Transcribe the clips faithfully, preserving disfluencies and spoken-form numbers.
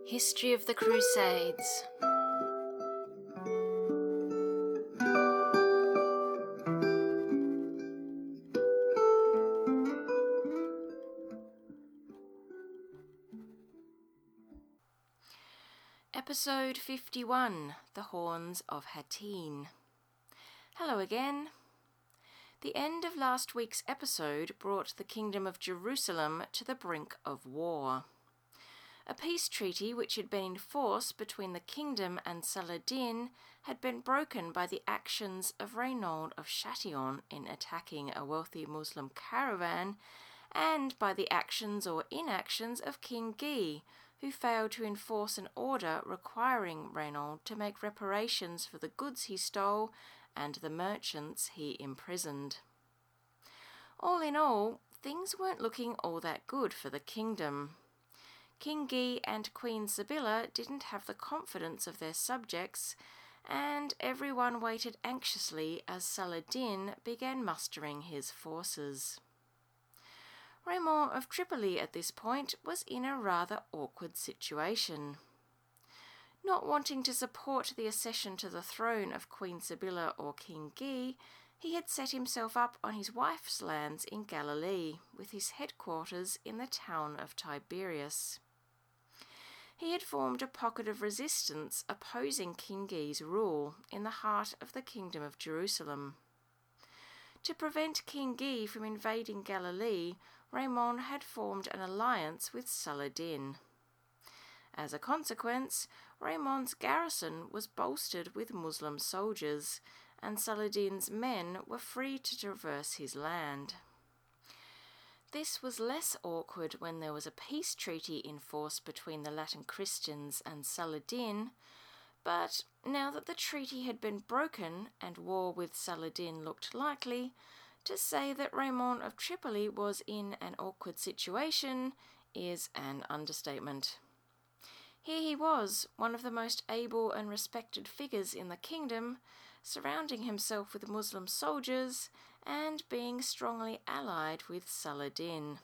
History of the Crusades. Episode fifty-one, The Horns of Hattin. Hello again. The end of last week's episode brought the Kingdom of Jerusalem to the brink of war. A peace treaty which had been in force between the kingdom and Saladin had been broken by the actions of Raynaud of Chatillon in attacking a wealthy Muslim caravan, and by the actions or inactions of King Guy, who failed to enforce an order requiring Raynaud to make reparations for the goods he stole and the merchants he imprisoned. All in all, things weren't looking all that good for the kingdom. King Guy and Queen Sibylla didn't have the confidence of their subjects, and everyone waited anxiously as Saladin began mustering his forces. Raymond of Tripoli at this point was in a rather awkward situation. Not wanting to support the accession to the throne of Queen Sibylla or King Guy, he had set himself up on his wife's lands in Galilee, with his headquarters in the town of Tiberias. He had formed a pocket of resistance opposing King Guy's rule in the heart of the Kingdom of Jerusalem. To prevent King Guy from invading Galilee, Raymond had formed an alliance with Saladin. As a consequence, Raymond's garrison was bolstered with Muslim soldiers, and Saladin's men were free to traverse his land. This was less awkward when there was a peace treaty in force between the Latin Christians and Saladin, but now that the treaty had been broken and war with Saladin looked likely, to say that Raymond of Tripoli was in an awkward situation is an understatement. Here he was, one of the most able and respected figures in the kingdom, surrounding himself with Muslim soldiers and being strongly allied with Saladin.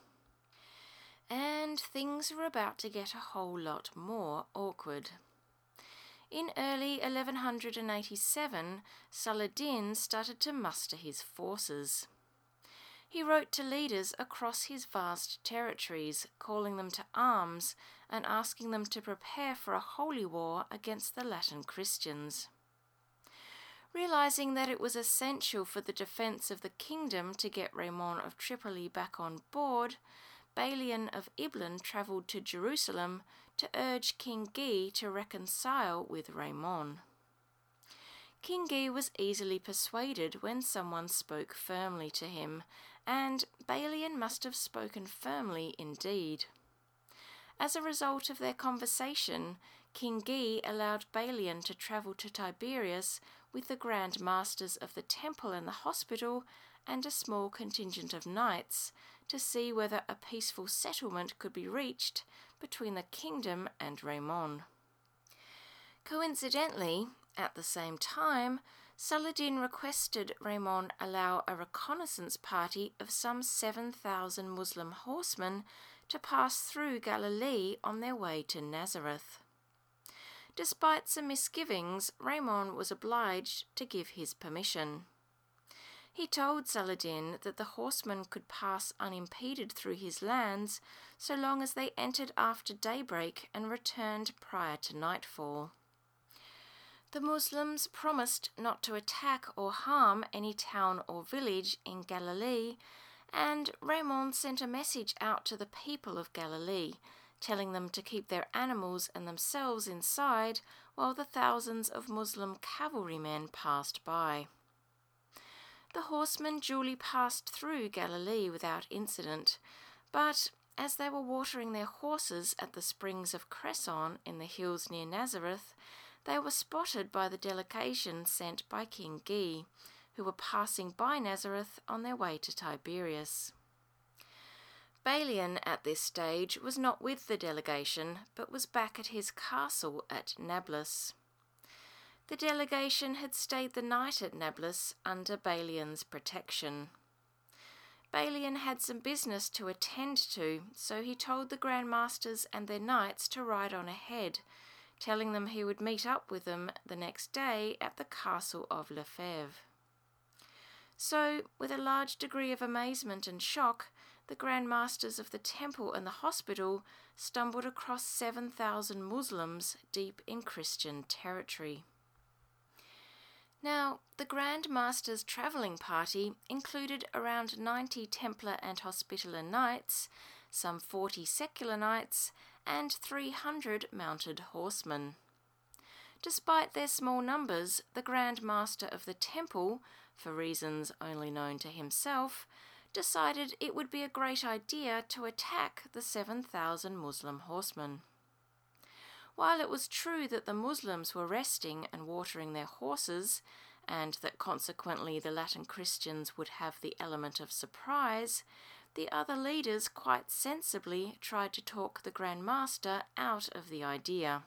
And things were about to get a whole lot more awkward. In early eleven eighty-seven, Saladin started to muster his forces. He wrote to leaders across his vast territories, calling them to arms and asking them to prepare for a holy war against the Latin Christians. Realizing that it was essential for the defence of the kingdom to get Raymond of Tripoli back on board, Balian of Iblan travelled to Jerusalem to urge King Guy to reconcile with Raymond. King Guy was easily persuaded when someone spoke firmly to him, and Balian must have spoken firmly indeed. As a result of their conversation, King Guy allowed Balian to travel to Tiberias with the Grand Masters of the temple and the hospital and a small contingent of knights to see whether a peaceful settlement could be reached between the kingdom and Raymond. Coincidentally, at the same time, Saladin requested Raymond allow a reconnaissance party of some seven thousand Muslim horsemen to pass through Galilee on their way to Nazareth. Despite some misgivings, Raymond was obliged to give his permission. He told Saladin that the horsemen could pass unimpeded through his lands so long as they entered after daybreak and returned prior to nightfall. The Muslims promised not to attack or harm any town or village in Galilee, and Raymond sent a message out to the people of Galilee, telling them to keep their animals and themselves inside while the thousands of Muslim cavalrymen passed by. The horsemen duly passed through Galilee without incident, but as they were watering their horses at the springs of Cresson in the hills near Nazareth, they were spotted by the delegation sent by King Guy, who were passing by Nazareth on their way to Tiberias. Balian at this stage was not with the delegation, but was back at his castle at Nablus. The delegation had stayed the night at Nablus under Balian's protection. Balian had some business to attend to, so he told the Grand Masters and their knights to ride on ahead, telling them he would meet up with them the next day at the castle of Lefebvre. So, with a large degree of amazement and shock, the Grand Masters of the temple and the hospital stumbled across seven thousand Muslims deep in Christian territory. Now, the Grand Master's travelling party included around ninety Templar and Hospitaller knights, some forty secular knights, and three hundred mounted horsemen. Despite their small numbers, the Grand Master of the temple, for reasons only known to himself, decided it would be a great idea to attack the seven thousand Muslim horsemen. While it was true that the Muslims were resting and watering their horses, and that consequently the Latin Christians would have the element of surprise, the other leaders quite sensibly tried to talk the Grand Master out of the idea.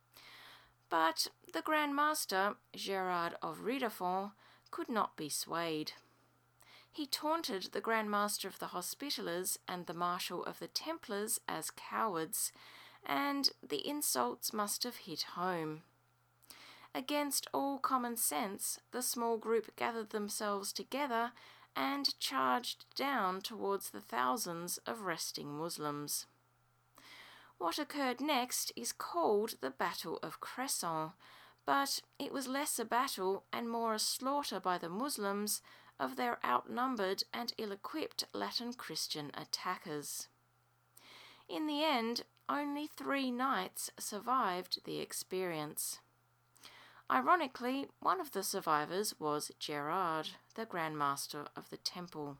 But the Grand Master, Gerard of Ridefort, could not be swayed. He taunted the Grand Master of the Hospitallers and the Marshal of the Templars as cowards, and the insults must have hit home. Against all common sense, the small group gathered themselves together and charged down towards the thousands of resting Muslims. What occurred next is called the Battle of Cresson, but it was less a battle and more a slaughter by the Muslims of their outnumbered and ill-equipped Latin Christian attackers. In the end, only three knights survived the experience. Ironically, one of the survivors was Gerard, the Grand Master of the temple.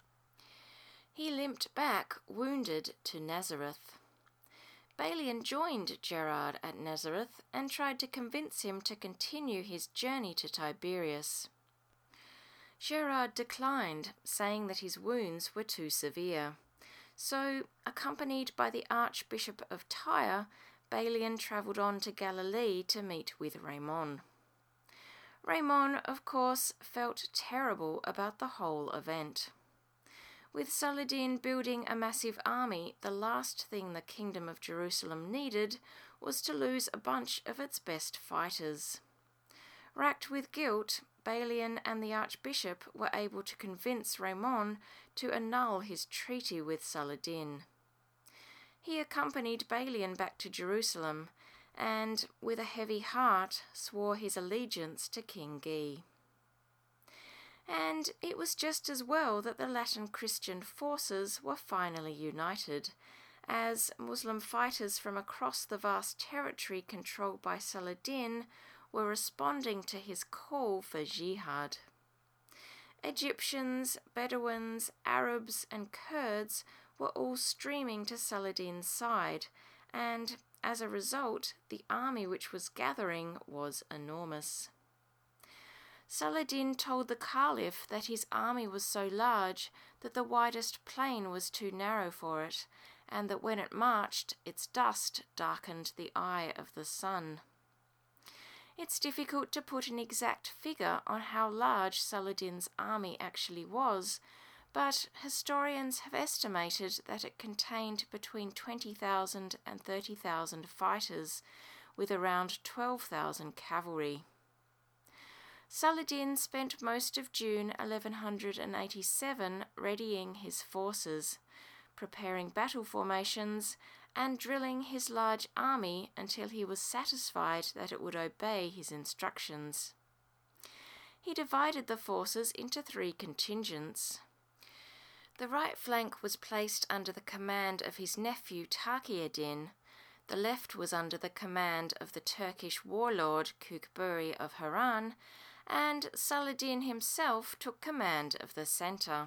He limped back, wounded, to Nazareth. Balian joined Gerard at Nazareth and tried to convince him to continue his journey to Tiberias. Gerard declined, saying that his wounds were too severe. So, accompanied by the Archbishop of Tyre, Balian travelled on to Galilee to meet with Raymond. Raymond, of course, felt terrible about the whole event. With Saladin building a massive army, the last thing the Kingdom of Jerusalem needed was to lose a bunch of its best fighters. Racked with guilt, Balian and the Archbishop were able to convince Raymond to annul his treaty with Saladin. He accompanied Balian back to Jerusalem and, with a heavy heart, swore his allegiance to King Guy. And it was just as well that the Latin Christian forces were finally united, as Muslim fighters from across the vast territory controlled by Saladin were responding to his call for jihad. Egyptians, Bedouins, Arabs, and Kurds were all streaming to Saladin's side, and as a result, the army which was gathering was enormous. Saladin told the Caliph that his army was so large that the widest plain was too narrow for it, and that when it marched, its dust darkened the eye of the sun. It's difficult to put an exact figure on how large Saladin's army actually was, but historians have estimated that it contained between twenty thousand and thirty thousand fighters, with around twelve thousand cavalry. Saladin spent most of June eleven eighty-seven readying his forces, preparing battle formations, and drilling his large army until he was satisfied that it would obey his instructions. He divided the forces into three contingents. The right flank was placed under the command of his nephew Taqi-ad-Din, the left was under the command of the Turkish warlord Kukburi of Haran, and Saladin himself took command of the centre.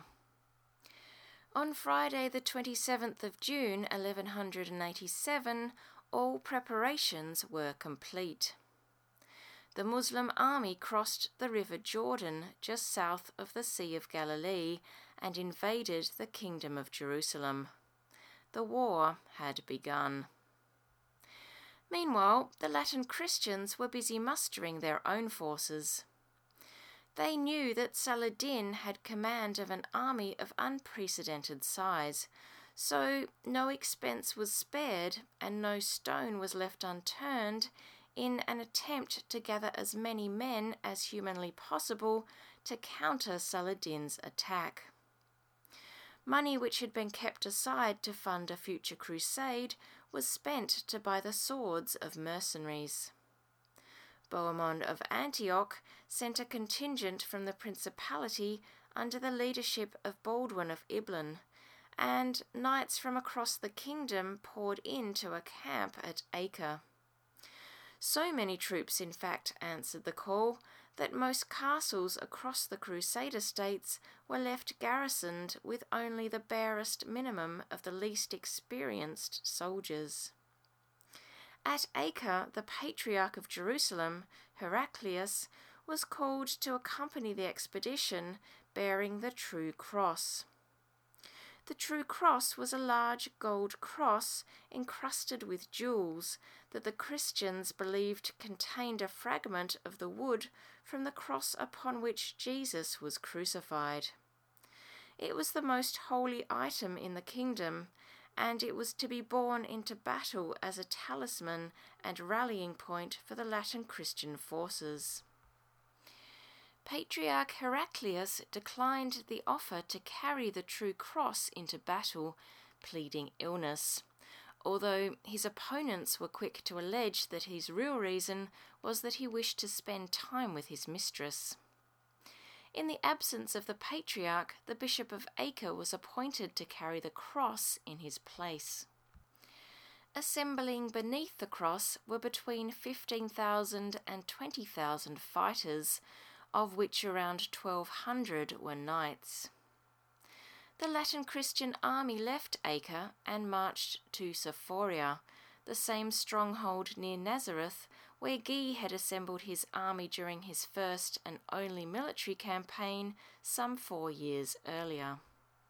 On Friday the twenty-seventh of June eleven eighty-seven, all preparations were complete. The Muslim army crossed the river Jordan just south of the Sea of Galilee and invaded the Kingdom of Jerusalem. The war had begun. Meanwhile, the Latin Christians were busy mustering their own forces. They knew that Saladin had command of an army of unprecedented size, so no expense was spared and no stone was left unturned in an attempt to gather as many men as humanly possible to counter Saladin's attack. Money which had been kept aside to fund a future crusade was spent to buy the swords of mercenaries. Bohemond of Antioch sent a contingent from the principality under the leadership of Baldwin of Ibelin, and knights from across the kingdom poured into a camp at Acre. So many troops, in fact, answered the call that most castles across the Crusader states were left garrisoned with only the barest minimum of the least experienced soldiers. At Acre, the Patriarch of Jerusalem, Heraclius, was called to accompany the expedition bearing the True Cross. The True Cross was a large gold cross encrusted with jewels that the Christians believed contained a fragment of the wood from the cross upon which Jesus was crucified. It was the most holy item in the kingdom, and it was to be borne into battle as a talisman and rallying point for the Latin Christian forces. Patriarch Heraclius declined the offer to carry the True Cross into battle, pleading illness, although his opponents were quick to allege that his real reason was that he wished to spend time with his mistress. In the absence of the Patriarch, the Bishop of Acre was appointed to carry the cross in his place. Assembling beneath the cross were between fifteen thousand and twenty thousand fighters, of which around twelve hundred were knights. The Latin Christian army left Acre and marched to Sephoria, the same stronghold near Nazareth where Guy had assembled his army during his first and only military campaign some four years earlier.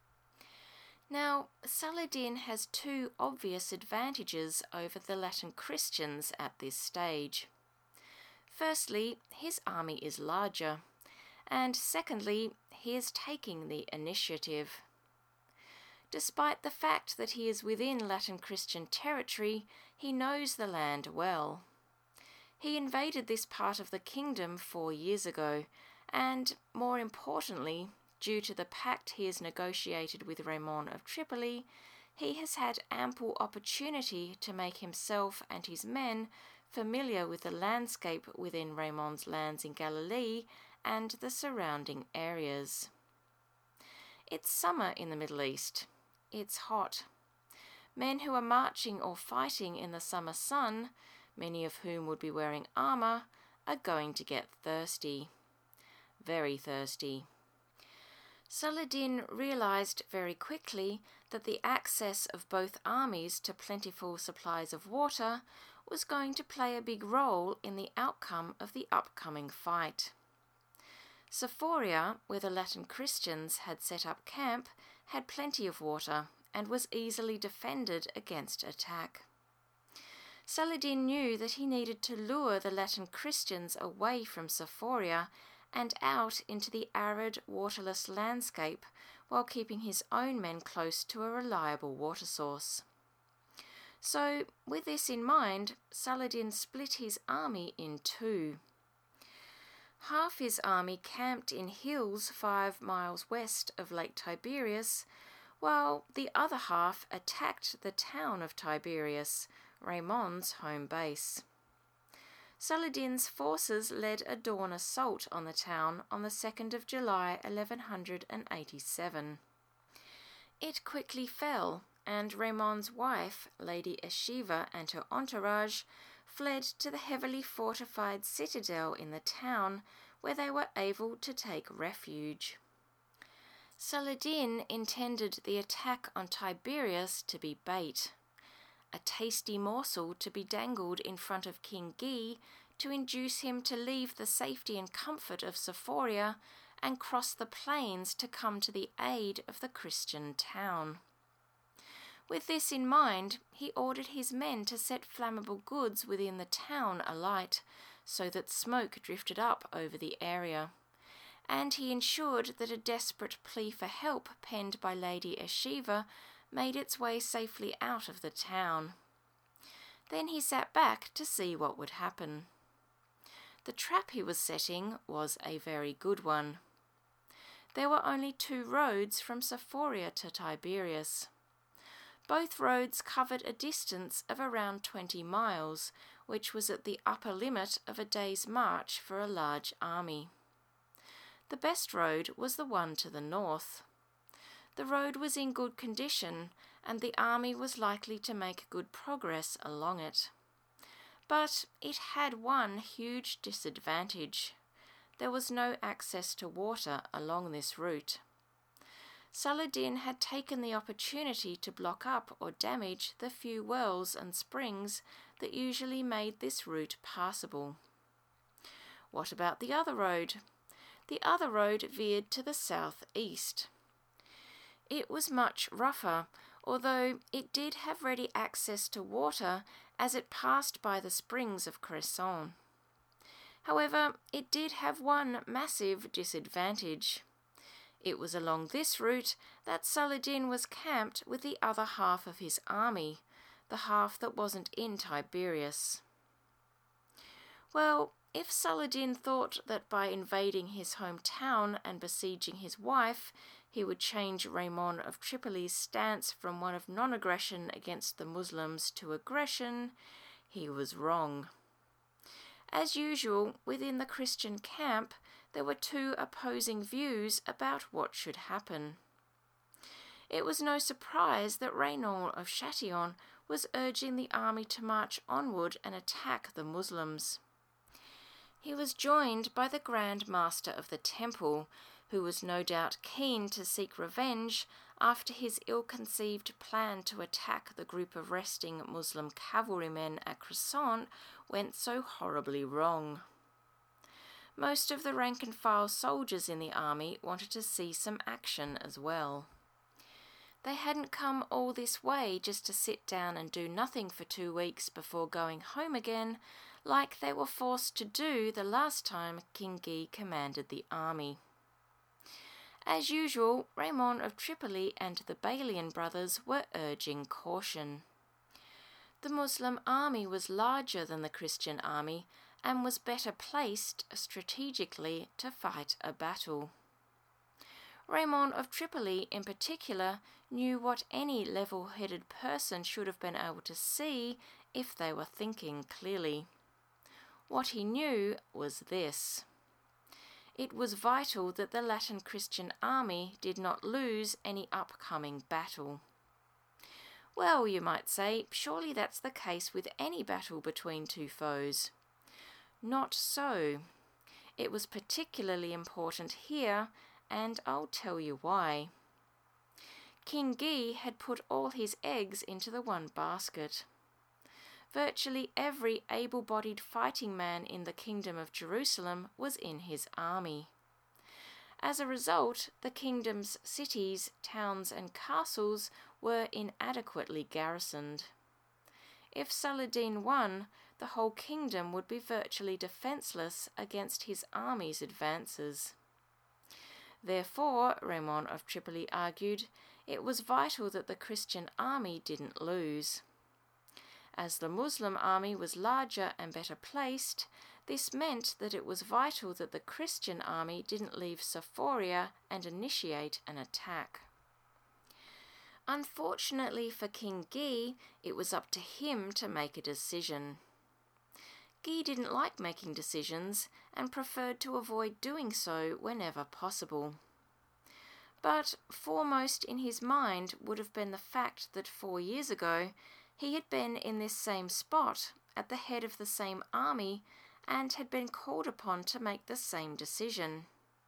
Now, Saladin has two obvious advantages over the Latin Christians at this stage. Firstly, his army is larger, and secondly, he is taking the initiative. Despite the fact that he is within Latin Christian territory, he knows the land well. He invaded this part of the kingdom four years ago, and, more importantly, due to the pact he has negotiated with Raymond of Tripoli, he has had ample opportunity to make himself and his men familiar with the landscape within Raymond's lands in Galilee and the surrounding areas. It's summer in the Middle East. It's hot. Men who are marching or fighting in the summer sun, many of whom would be wearing armour, are going to get thirsty. Very thirsty. Saladin realised very quickly that the access of both armies to plentiful supplies of water was going to play a big role in the outcome of the upcoming fight. Sephoria, where the Latin Christians had set up camp, had plenty of water and was easily defended against attack. Saladin knew that he needed to lure the Latin Christians away from Sephoria and out into the arid, waterless landscape while keeping his own men close to a reliable water source. So, with this in mind, Saladin split his army in two. Half his army camped in hills five miles west of Lake Tiberias, while the other half attacked the town of Tiberias, Raymond's home base. Saladin's forces led a dawn assault on the town on the second of July eleven eighty-seven. It quickly fell, and Raymond's wife, Lady Eschiva, and her entourage fled to the heavily fortified citadel in the town, where they were able to take refuge. Saladin intended the attack on Tiberias to be bait, a tasty morsel to be dangled in front of King Guy to induce him to leave the safety and comfort of Sephoria and cross the plains to come to the aid of the Christian town. With this in mind, he ordered his men to set flammable goods within the town alight, so that smoke drifted up over the area, and he ensured that a desperate plea for help penned by Lady Eshiva made its way safely out of the town. Then he sat back to see what would happen. The trap he was setting was a very good one. There were only two roads from Sephoria to Tiberias. Both roads covered a distance of around twenty miles, which was at the upper limit of a day's march for a large army. The best road was the one to the north. The road was in good condition, and the army was likely to make good progress along it. But it had one huge disadvantage. There was no access to water along this route. Saladin had taken the opportunity to block up or damage the few wells and springs that usually made this route passable. What about the other road? The other road veered to the southeast. It was much rougher, although it did have ready access to water as it passed by the springs of Cresson. However, it did have one massive disadvantage. It was along this route that Saladin was camped with the other half of his army, the half that wasn't in Tiberias. Well, if Saladin thought that by invading his hometown and besieging his wife, he would change Raymond of Tripoli's stance from one of non-aggression against the Muslims to aggression, he was wrong. As usual, within the Christian camp, there were two opposing views about what should happen. It was no surprise that Raynaud of Chatillon was urging the army to march onward and attack the Muslims. He was joined by the Grand Master of the Temple, who was no doubt keen to seek revenge after his ill-conceived plan to attack the group of resting Muslim cavalrymen at Cresson went so horribly wrong. Most of the rank-and-file soldiers in the army wanted to see some action as well. They hadn't come all this way just to sit down and do nothing for two weeks before going home again, like they were forced to do the last time King Guy commanded the army. As usual, Raymond of Tripoli and the Balian brothers were urging caution. The Muslim army was larger than the Christian army and was better placed strategically to fight a battle. Raymond of Tripoli, in particular, knew what any level-headed person should have been able to see if they were thinking clearly. What he knew was this. It was vital that the Latin Christian army did not lose any upcoming battle. Well, you might say, surely that's the case with any battle between two foes. Not so. It was particularly important here, and I'll tell you why. King Guy had put all his eggs into the one basket. Virtually every able-bodied fighting man in the Kingdom of Jerusalem was in his army. As a result, the kingdom's cities, towns and castles were inadequately garrisoned. If Saladin won, the whole kingdom would be virtually defenceless against his army's advances. Therefore, Raymond of Tripoli argued, it was vital that the Christian army didn't lose. As the Muslim army was larger and better placed, this meant that it was vital that the Christian army didn't leave Sephoria and initiate an attack. Unfortunately for King Guy, it was up to him to make a decision. Guy didn't like making decisions and preferred to avoid doing so whenever possible. But foremost in his mind would have been the fact that four years ago he had been in this same spot, at the head of the same army, and had been called upon to make the same decision.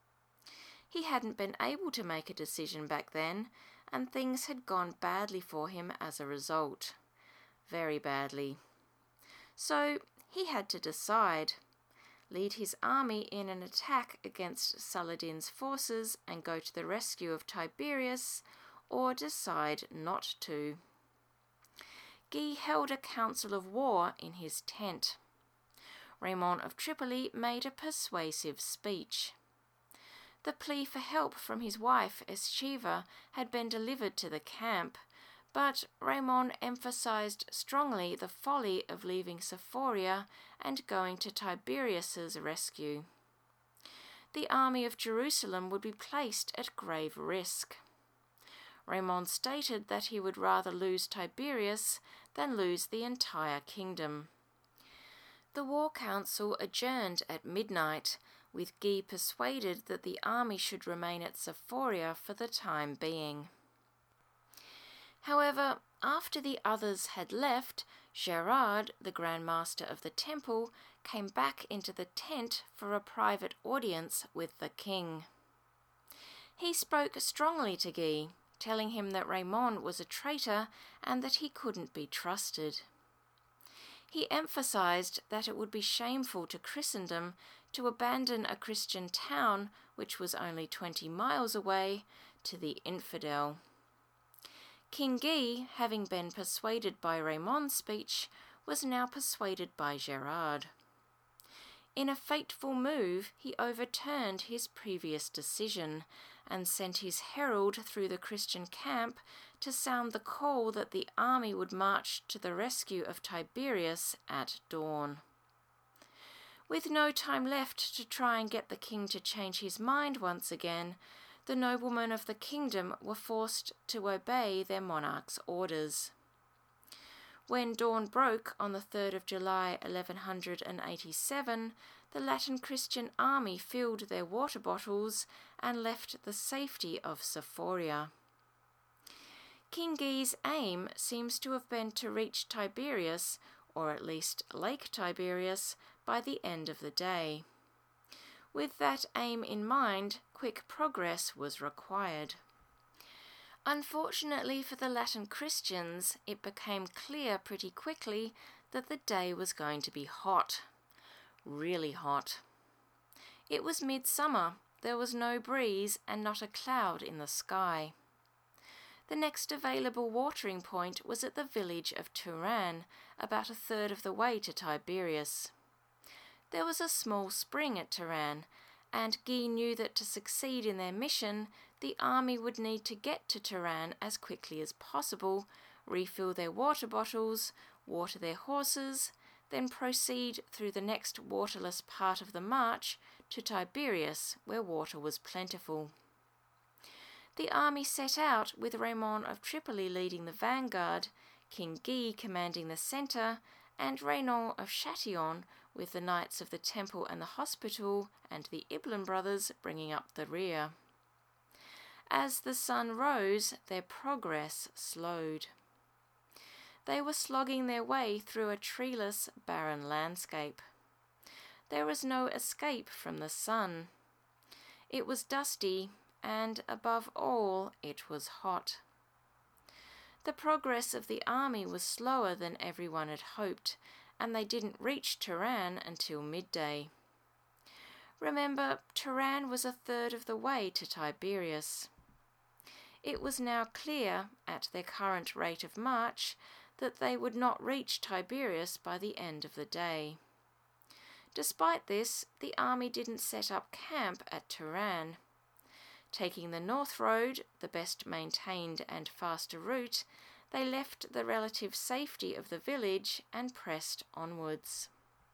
He hadn't been able to make a decision back then, and things had gone badly for him as a result. Very badly. So he had to decide. Lead his army in an attack against Saladin's forces and go to the rescue of Tiberias, or decide not to. Guy held a council of war in his tent. Raymond of Tripoli made a persuasive speech. The plea for help from his wife Escheva had been delivered to the camp, but Raymond emphasized strongly the folly of leaving Sephoria and going to Tiberius's rescue. The army of Jerusalem would be placed at grave risk. Raymond stated that he would rather lose Tiberius than lose the entire kingdom. The war council adjourned at midnight, with Guy persuaded that the army should remain at Sephoria for the time being. However, after the others had left, Gerard, the Grand Master of the Temple, came back into the tent for a private audience with the king. He spoke strongly to Guy, telling him that Raymond was a traitor and that he couldn't be trusted. He emphasized that it would be shameful to Christendom to abandon a Christian town, which was only twenty miles away, to the infidel. King Guy, having been persuaded by Raymond's speech, was now persuaded by Gerard. In a fateful move, he overturned his previous decision and sent his herald through the Christian camp to sound the call that the army would march to the rescue of Tiberius at dawn. With no time left to try and get the king to change his mind once again, the noblemen of the kingdom were forced to obey their monarch's orders. When dawn broke on the third of July eleven eighty-seven, the Latin Christian army filled their water bottles and left the safety of Sephoria. King Guy's aim seems to have been to reach Tiberius, or at least Lake Tiberius, by the end of the day. With that aim in mind, quick progress was required. Unfortunately for the Latin Christians, it became clear pretty quickly that the day was going to be hot. Really hot. It was midsummer, there was no breeze and not a cloud in the sky. The next available watering point was at the village of Turan, about a third of the way to Tiberius. There was a small spring at Turan, and Guy knew that to succeed in their mission, the army would need to get to Turan as quickly as possible, refill their water bottles, water their horses, then proceed through the next waterless part of the march to Tiberius, where water was plentiful. The army set out with Raymond of Tripoli leading the vanguard, King Guy commanding the centre, and Raynon of Châtillon with the Knights of the Temple and the Hospital and the Iblin brothers bringing up the rear. As the sun rose, their progress slowed. They were slogging their way through a treeless, barren landscape. There was no escape from the sun. It was dusty, and above all, it was hot. The progress of the army was slower than everyone had hoped, and they didn't reach Turan until midday. Remember, Turan was a third of the way to Tiberius. It was now clear, at their current rate of march, that they would not reach Tiberius by the end of the day. Despite this, the army didn't set up camp at Turan. Taking the north road, the best maintained and faster route, they left the relative safety of the village and pressed onwards.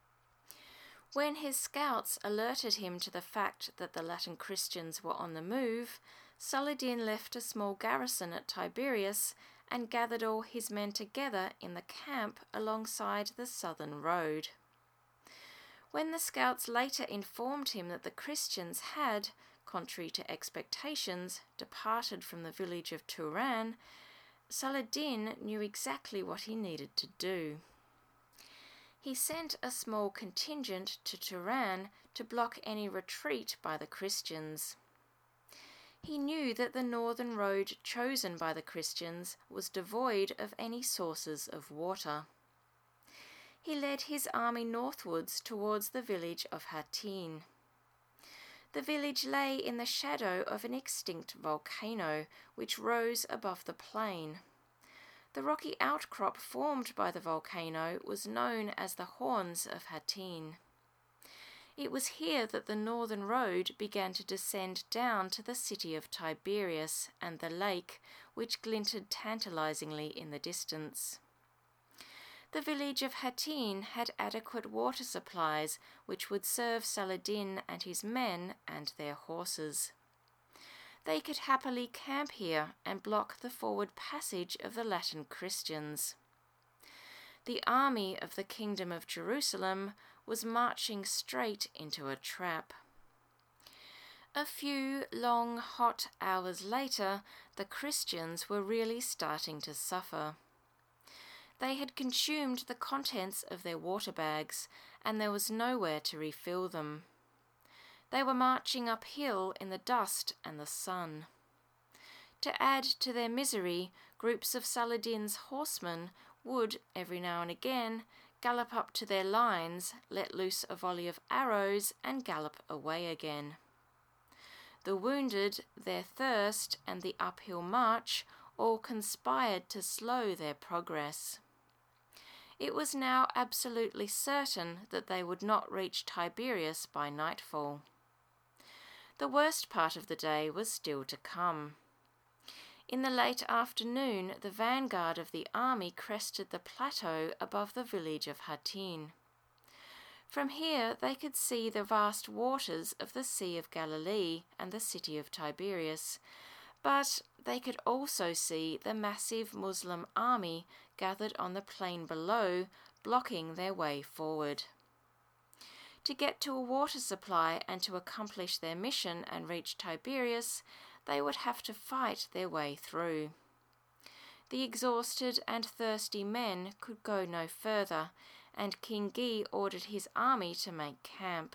When his scouts alerted him to the fact that the Latin Christians were on the move, Saladin left a small garrison at Tiberius and gathered all his men together in the camp alongside the southern road. When the scouts later informed him that the Christians had, contrary to expectations, departed from the village of Turan, Saladin knew exactly what he needed to do. He sent a small contingent to Turan to block any retreat by the Christians. He knew that the northern road chosen by the Christians was devoid of any sources of water. He led his army northwards towards the village of Hattin. The village lay in the shadow of an extinct volcano which rose above the plain. The rocky outcrop formed by the volcano was known as the Horns of Hattin. It was here that the northern road began to descend down to the city of Tiberias and the lake, which glinted tantalizingly in the distance. The village of Hattin had adequate water supplies which would serve Saladin and his men and their horses. They could happily camp here and block the forward passage of the Latin Christians. The army of the Kingdom of Jerusalem was marching straight into a trap. A few long, hot hours later, the Christians were really starting to suffer. They had consumed the contents of their water bags, and there was nowhere to refill them. They were marching uphill in the dust and the sun. To add to their misery, groups of Saladin's horsemen would, every now and again, gallop up to their lines, let loose a volley of arrows, and gallop away again. The wounded, their thirst, and the uphill march all conspired to slow their progress. It was now absolutely certain that they would not reach Tiberias by nightfall. The worst part of the day was still to come. In the late afternoon, the vanguard of the army crested the plateau above the village of Hattin. From here they could see the vast waters of the Sea of Galilee and the city of Tiberias, but they could also see the massive Muslim army gathered on the plain below, blocking their way forward. To get to a water supply and to accomplish their mission and reach Tiberias, they would have to fight their way through. The exhausted and thirsty men could go no further, and King Guy ordered his army to make camp.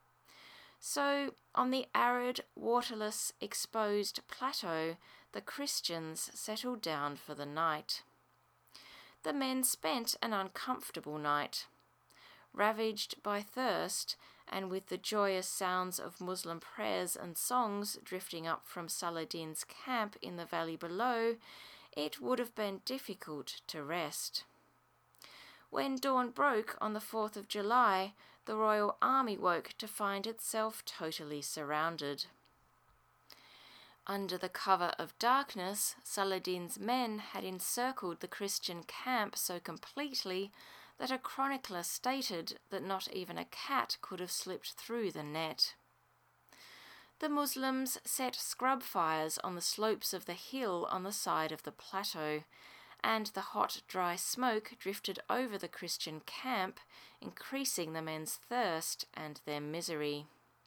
So, on the arid, waterless, exposed plateau, the Christians settled down for the night. The men spent an uncomfortable night. Ravaged by thirst, and with the joyous sounds of Muslim prayers and songs drifting up from Saladin's camp in the valley below, it would have been difficult to rest. When dawn broke on the fourth of July, the royal army woke to find itself totally surrounded. Under the cover of darkness, Saladin's men had encircled the Christian camp so completely that a chronicler stated that not even a cat could have slipped through the net. The Muslims set scrub fires on the slopes of the hill on the side of the plateau, and the hot, dry smoke drifted over the Christian camp, increasing the men's thirst and their misery.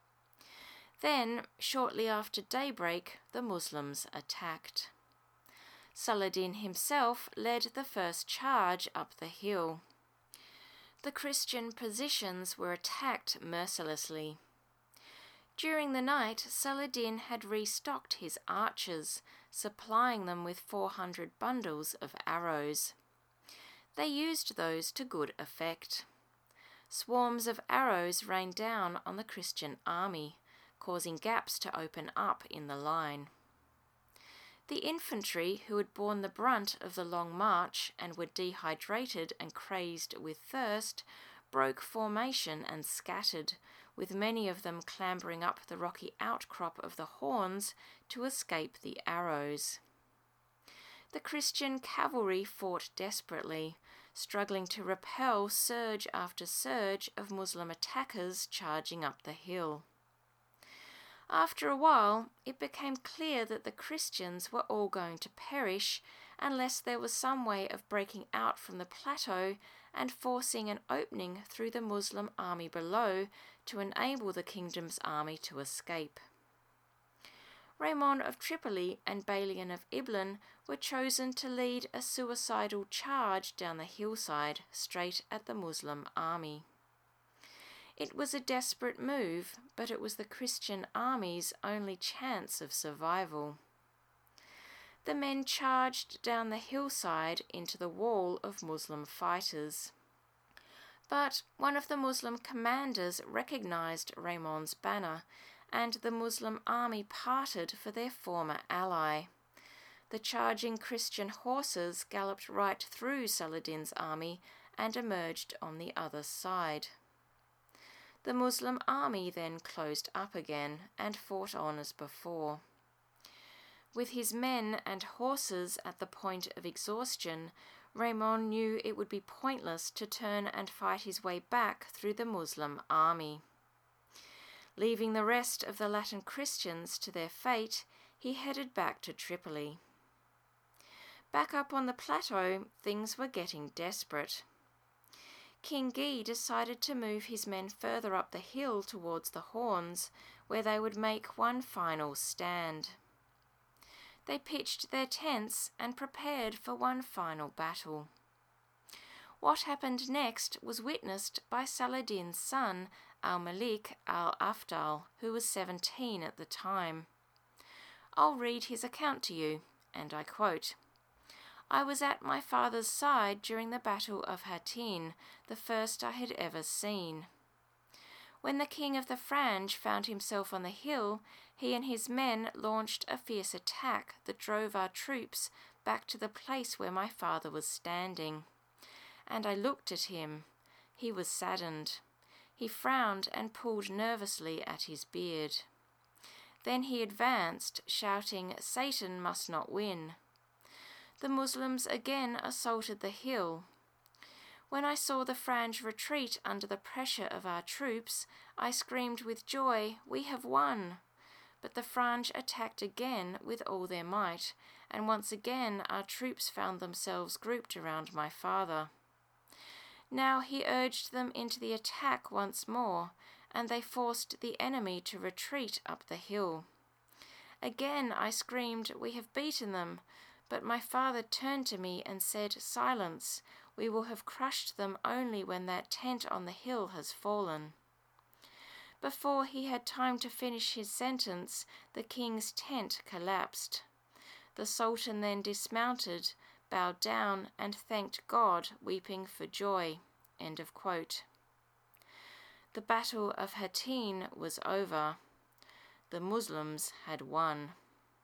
Then, shortly after daybreak, the Muslims attacked. Saladin himself led the first charge up the hill. The Christian positions were attacked mercilessly. During the night, Saladin had restocked his archers, supplying them with four hundred bundles of arrows. They used those to good effect. Swarms of arrows rained down on the Christian army, causing gaps to open up in the line. The infantry, who had borne the brunt of the long march and were dehydrated and crazed with thirst, broke formation and scattered, with many of them clambering up the rocky outcrop of the horns to escape the arrows. The Christian cavalry fought desperately, struggling to repel surge after surge of Muslim attackers charging up the hill. After a while, it became clear that the Christians were all going to perish unless there was some way of breaking out from the plateau and forcing an opening through the Muslim army below to enable the kingdom's army to escape. Raymond of Tripoli and Balian of Iblan were chosen to lead a suicidal charge down the hillside straight at the Muslim army. It was a desperate move, but it was the Christian army's only chance of survival. The men charged down the hillside into the wall of Muslim fighters. But one of the Muslim commanders recognized Raymond's banner, and the Muslim army parted for their former ally. The charging Christian horses galloped right through Saladin's army and emerged on the other side. The Muslim army then closed up again and fought on as before. With his men and horses at the point of exhaustion, Raymond knew it would be pointless to turn and fight his way back through the Muslim army. Leaving the rest of the Latin Christians to their fate, he headed back to Tripoli. Back up on the plateau, things were getting desperate. King Guy decided to move his men further up the hill towards the Horns, where they would make one final stand. They pitched their tents and prepared for one final battle. What happened next was witnessed by Saladin's son, Al-Malik al-Afdal, who was seventeen at the time. I'll read his account to you, and I quote, "I was at my father's side during the Battle of Hattin, the first I had ever seen. When the king of the Frange found himself on the hill, he and his men launched a fierce attack that drove our troops back to the place where my father was standing. And I looked at him. He was saddened. He frowned and pulled nervously at his beard. Then he advanced, shouting, 'Satan must not win.' The Muslims again assaulted the hill. When I saw the Frange retreat under the pressure of our troops, I screamed with joy, 'We have won!' But the Frange attacked again with all their might, and once again our troops found themselves grouped around my father. Now he urged them into the attack once more, and they forced the enemy to retreat up the hill. Again I screamed, 'We have beaten them!' But my father turned to me and said, 'Silence! We will have crushed them only when that tent on the hill has fallen.' Before he had time to finish his sentence, the king's tent collapsed. The Sultan then dismounted, bowed down, and thanked God, weeping for joy." End of quote. The Battle of Hattin was over. The Muslims had won.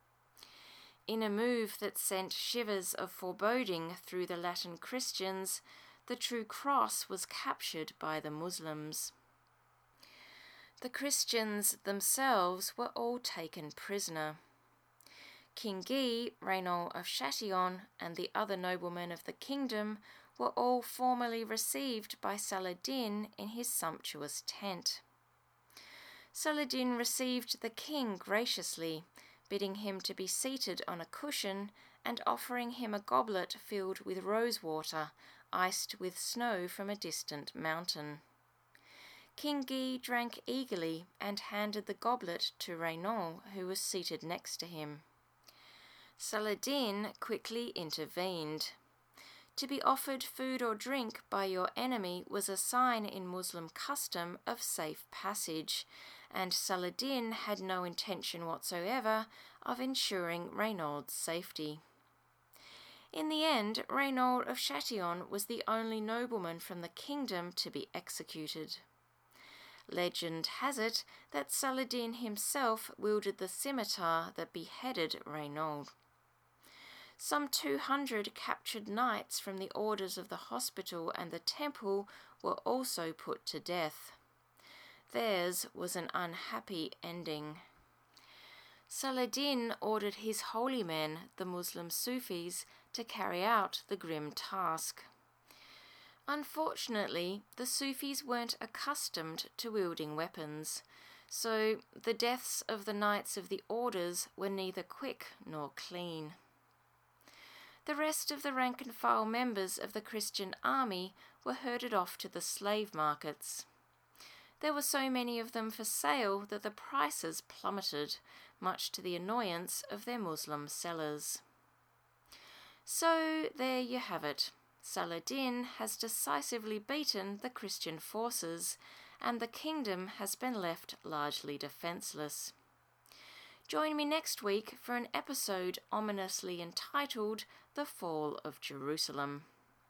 In a move that sent shivers of foreboding through the Latin Christians, the True Cross was captured by the Muslims. The Christians themselves were all taken prisoner. King Guy, Raynald of Chatillon, and the other noblemen of the kingdom were all formally received by Saladin in his sumptuous tent. Saladin received the king graciously, bidding him to be seated on a cushion and offering him a goblet filled with rose water, iced with snow from a distant mountain. King Guy drank eagerly and handed the goblet to Raynald, who was seated next to him. Saladin quickly intervened. To be offered food or drink by your enemy was a sign in Muslim custom of safe passage, and Saladin had no intention whatsoever of ensuring Raynald's safety. In the end, Raynald of Chatillon was the only nobleman from the kingdom to be executed. Legend has it that Saladin himself wielded the scimitar that beheaded Raynald. Some two hundred captured knights from the orders of the hospital and the temple were also put to death. Theirs was an unhappy ending. Saladin ordered his holy men, the Muslim Sufis, to carry out the grim task. Unfortunately, the Sufis weren't accustomed to wielding weapons, so the deaths of the knights of the orders were neither quick nor clean. The rest of the rank-and-file members of the Christian army were herded off to the slave markets. There were so many of them for sale that the prices plummeted, much to the annoyance of their Muslim sellers. So there you have it. Saladin has decisively beaten the Christian forces, and the kingdom has been left largely defenceless. Join me next week for an episode ominously entitled The Fall of Jerusalem.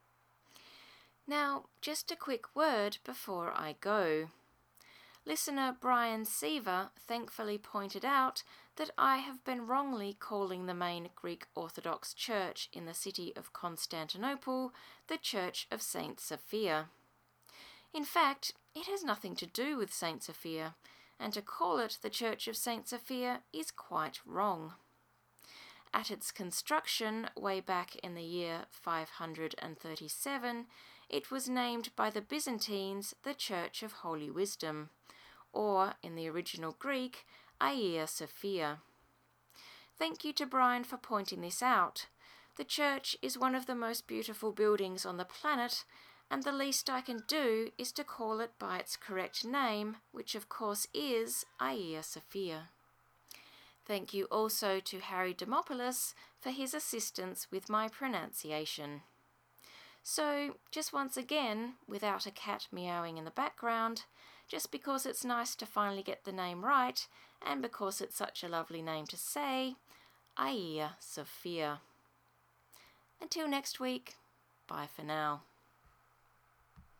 Now, just a quick word before I go. Listener Brian Seaver thankfully pointed out that I have been wrongly calling the main Greek Orthodox Church in the city of Constantinople the Church of Saint Sophia. In fact, it has nothing to do with Saint Sophia, and to call it the Church of Saint Sophia is quite wrong. At its construction, way back in the year five hundred thirty-seven, it was named by the Byzantines the Church of Holy Wisdom, or, in the original Greek, Hagia Sophia. Thank you to Brian for pointing this out. The church is one of the most beautiful buildings on the planet, and the least I can do is to call it by its correct name, which of course is Hagia Sophia. Thank you also to Harry Demopoulos for his assistance with my pronunciation. So, just once again, without a cat meowing in the background, just because it's nice to finally get the name right, and because it's such a lovely name to say, Hagia Sophia. Until next week, bye for now.